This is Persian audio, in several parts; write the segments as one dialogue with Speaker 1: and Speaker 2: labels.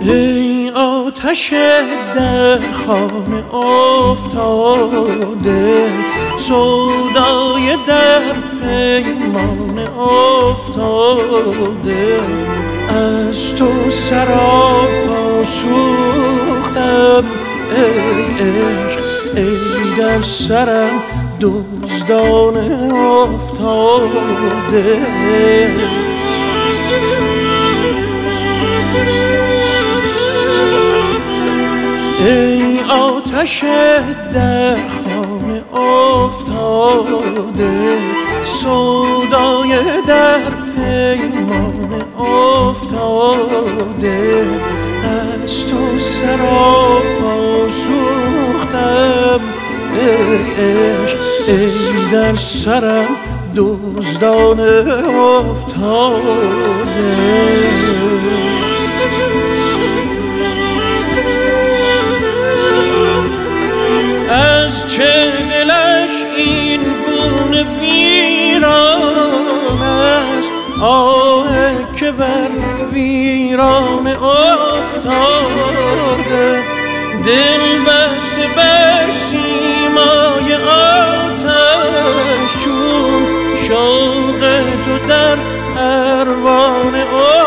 Speaker 1: ای آتش در خانه افتاده، سودای در پیمان افتاده. از تو سراپا سوختم ای عشق، ای در سرم دزدانه افتاده. ای آتش در خانه افتاده، سودای در پیمان افتاده. از تو سراپا سوختم ای عشق، ای در سرم دزدانه افتاده. از چه دلش این گونه ویران است، آه که بر ویران افتاده. دل بسته بر سیمای آتش، چون شوق تو در پروانه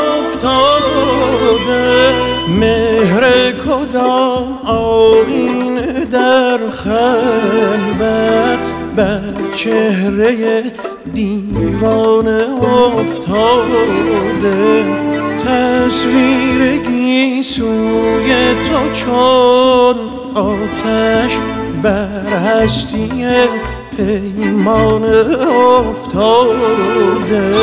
Speaker 1: افتاده. مهر کدام آیینه در خلوت، بر چهره دیوانه افتاده. تصویر گیسوی تو چون آتش، بر هستی پیمانه افتاده.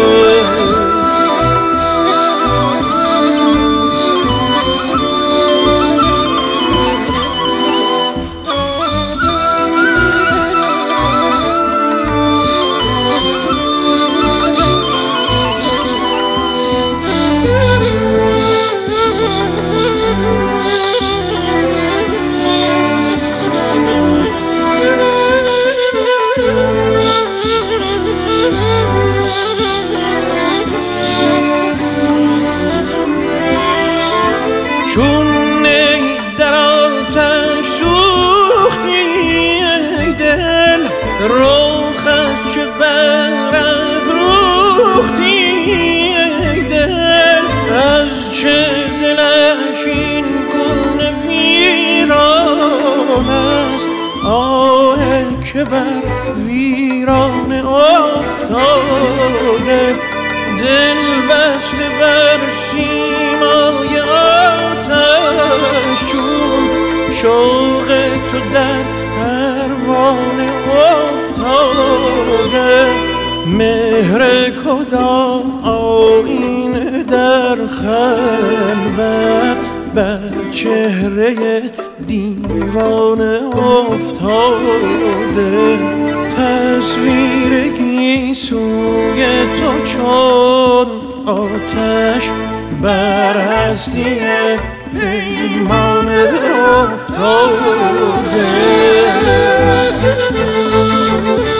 Speaker 1: چون نی در آتش سوختی ای دل، رخ از چه برافروختی ای دل. از چه دلش این گونه ویران است، آه که بر ویران افتاده. دل بسته بر سیمای آتش، چون شوق تو در پروانه افتاده. مهر کدام آیینه در خلوت، بر چهره دیوانه افتاده. تصویر گیسوی تو چون آتش، بر هستی پیمانه افتاده.